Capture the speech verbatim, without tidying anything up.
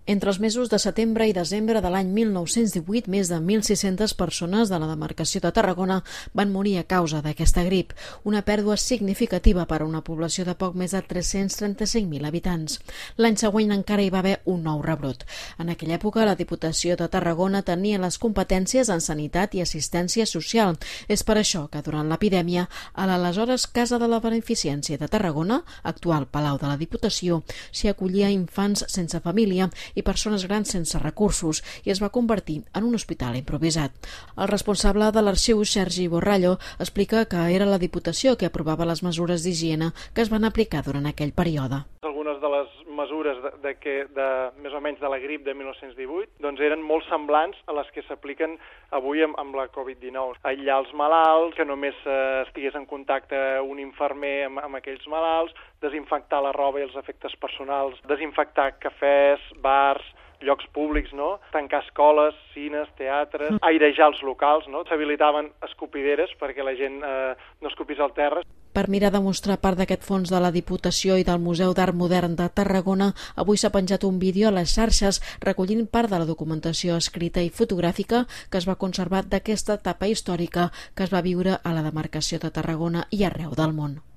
Entre els mesos de setembre i desembre de l'any mil nou-cents divuit, més de mil sis-centes persones de la demarcació de Tarragona van morir a causa d'aquesta grip, una pèrdua significativa per a una població de poc més de tres-cents trenta-cinc mil habitants. L'any següent encara hi va haver un nou rebrot. En aquella època, la Diputació de Tarragona tenia les competències en sanitat i assistència social. És per això que durant l'epidèmia, a l'aleshores Casa de la Beneficència de Tarragona, actual Palau de la Diputació, s'hi acollia infants sense família i persones grans sense recursos i es va convertir en un hospital improvisat. El responsable de l'arxiu, Sergi Borrallo, explica que era la Diputació que aprovava les mesures d'higiene que es van aplicar durant aquell període. Algunes de les mesures de, de, que, de més o menys de la grip de mil nou-cents divuit doncs eren molt semblants a les que s'apliquen avui amb, amb la covid dinou. Aïllar els malalts, que només eh, estigués en contacte un infermer amb, amb aquells malalts, desinfectar la roba i els efectes personals, desinfectar cafès, bars, llocs públics, no? Tancar escoles, cines, teatres, airejar els locals, no? S'habilitaven escopideres perquè la gent eh, no escopís al terra. Per mirar de mostrar part d'aquest fons de la Diputació i del Museu d'Art Modern de Tarragona, avui s'ha penjat un vídeo a les xarxes recollint part de la documentació escrita i fotogràfica que es va conservar d'aquesta etapa històrica que es va viure a la demarcació de Tarragona i arreu del món.